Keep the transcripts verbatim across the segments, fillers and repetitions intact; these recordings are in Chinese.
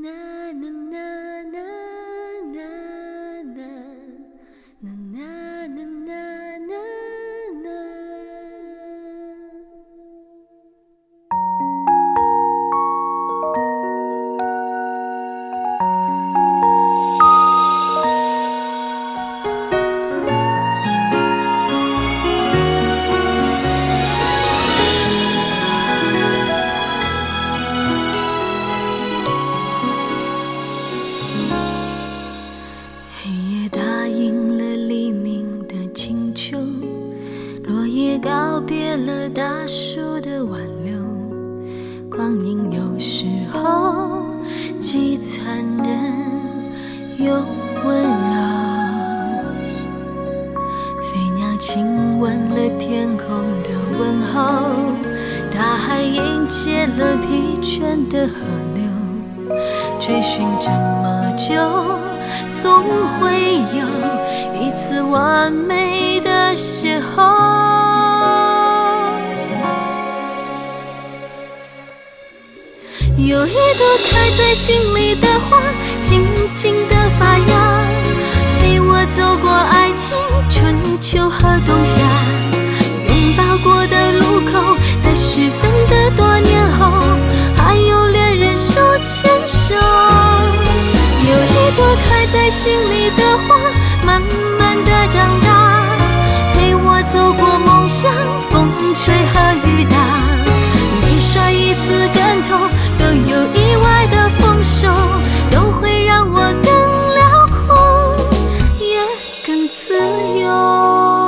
告别了大树的挽留，光阴有时候既残忍又温柔。飞鸟亲吻了天空的问候，大海迎接了疲倦的河流，追寻这么久，总会有一次完美的邂逅。有一朵开在心里的花，静静地发芽，陪我走过爱情春秋和冬夏。拥抱过的路口，在失散的多年后，还有恋人手牵手。有一朵开在心里的花，慢慢地长大，陪我走过梦想，风吹和雨打。每摔一次跟头，都有意外的丰收，都会让我更辽阔，也更自由。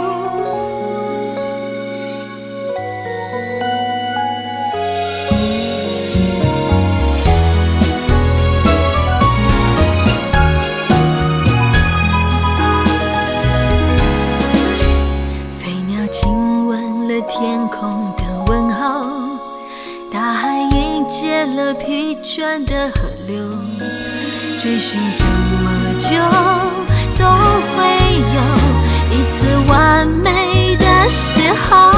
飞鸟亲吻了天空的问候，大海迎接了疲倦的河流，追寻这么久，总会有一次完美的邂逅。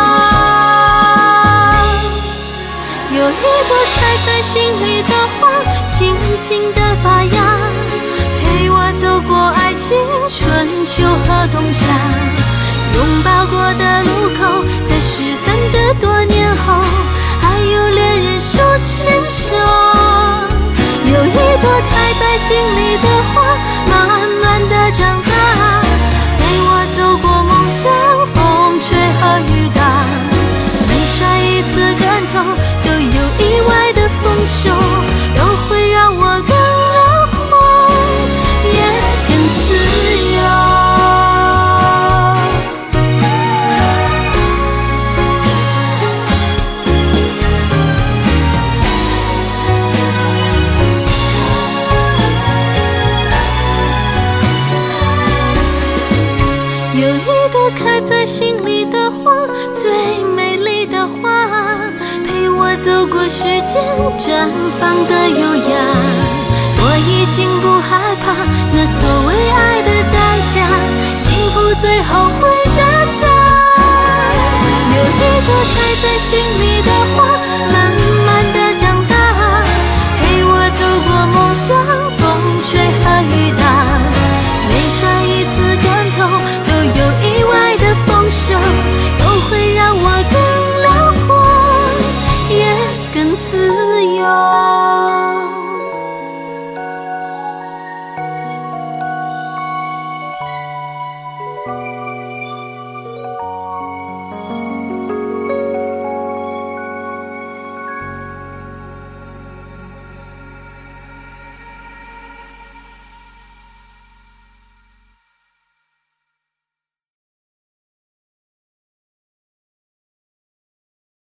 有一朵开在心里的花，静静地发芽，陪我走过爱情春秋和冬夏。拥抱过的路口，在失散的多年后，还有恋人手牵手。有一朵开在心里的花，慢慢地长大，陪我走过梦想，风吹和雨打。每摔一次跟头，都有意外的丰收，都会让我更辽阔，也更自由。有一朵开在心里的花，最美丽的花，陪我走过时间绽放的优雅。我已经不害怕那所谓爱的代价，幸福最后会到达。有一朵开在心里的花，慢慢